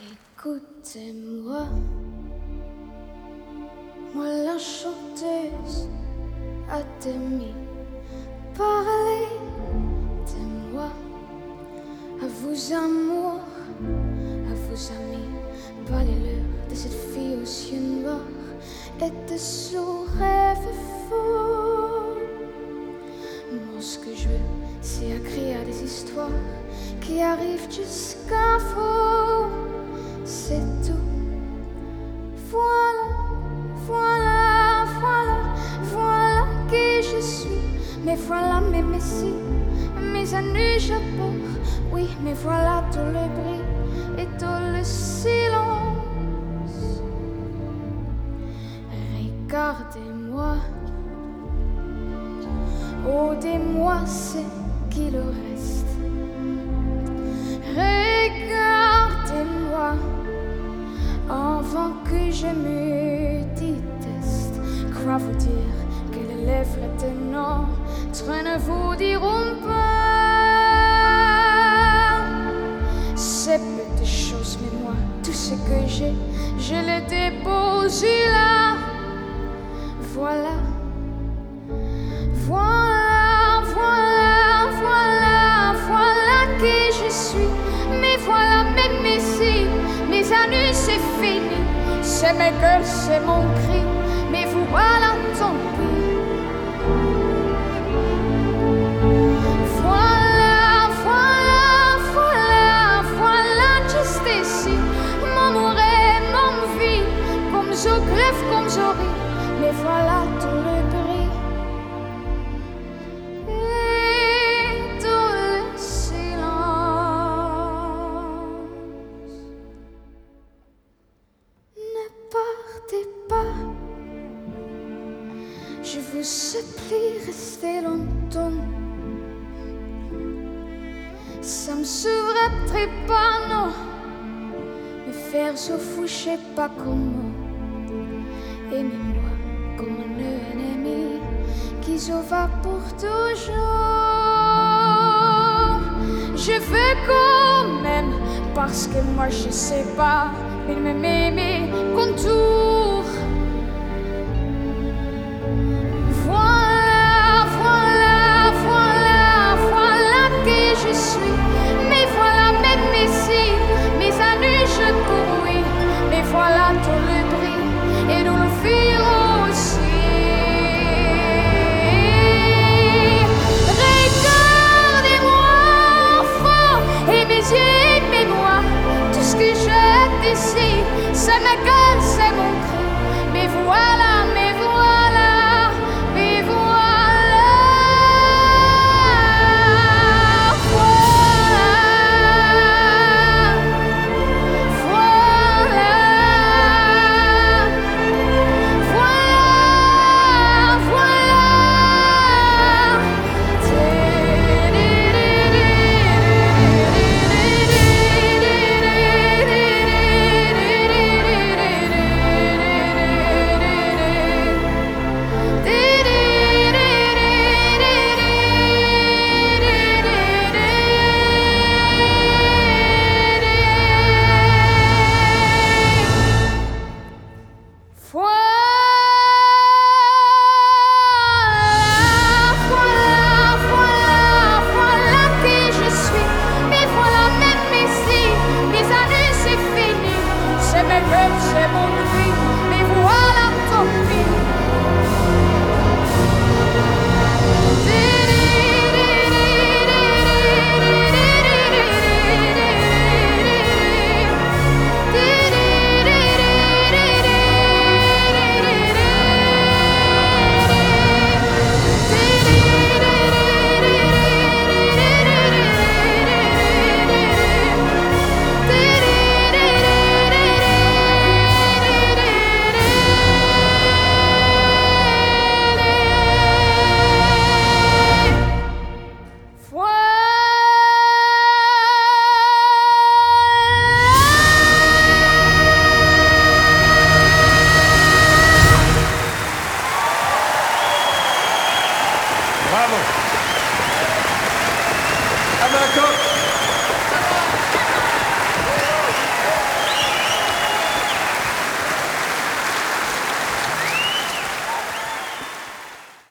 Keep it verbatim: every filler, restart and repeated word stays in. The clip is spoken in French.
Écoutez-moi, moi la chanteuse à demi, parlez-moi à vos amours, à vos amis, parlez-leur de cette fille aux yeux noirs et de son rêve fou. Moi ce que je veux, c'est écrire des histoires qui arrivent jusqu'à vous. C'est tout. Voilà, voilà, voilà, voilà qui je suis. Mais voilà mes messies, mes années je pars. Oui, mais voilà tout le bruit et tout le silence. Regardez-moi, oh des moi c'est qu'il reste. Regardez-moi avant que je me déteste. Quoi vous dire que les lèvres de notre ne vous diront pas ces petites choses, mais moi, tout ce que j'ai, je le dépose là. Voilà, voilà, voilà, voilà, voilà qui je suis. Mais voilà mes messies, mes années c'est fini. C'est mes gueules, c'est mon cri. Mais vous voilà, tant pis. Voilà, voilà, voilà, voilà, juste ici. Mon oreille, mon vie, comme je crève, comme je ris. Mais voilà tout le bruit. Je vous supplie, restez longtemps. Ça me sauverait pas, non. Me faire se fou, je sais pas comment. Aimez-moi comme un ennemi qui se va pour toujours. Je veux quand même, parce que moi je sais pas, il me met mes contours. Voilà tout le bruit et nous le firons aussi. Regardez-moi fort et mes yeux aimez-moi. Tout ce que j'ai d'ici, c'est ma gueule, c'est mon cri. Mais voilà, mais voilà, mais voilà. C'est mon cri, mais voilà ton prix. Bravo. À Bangkok.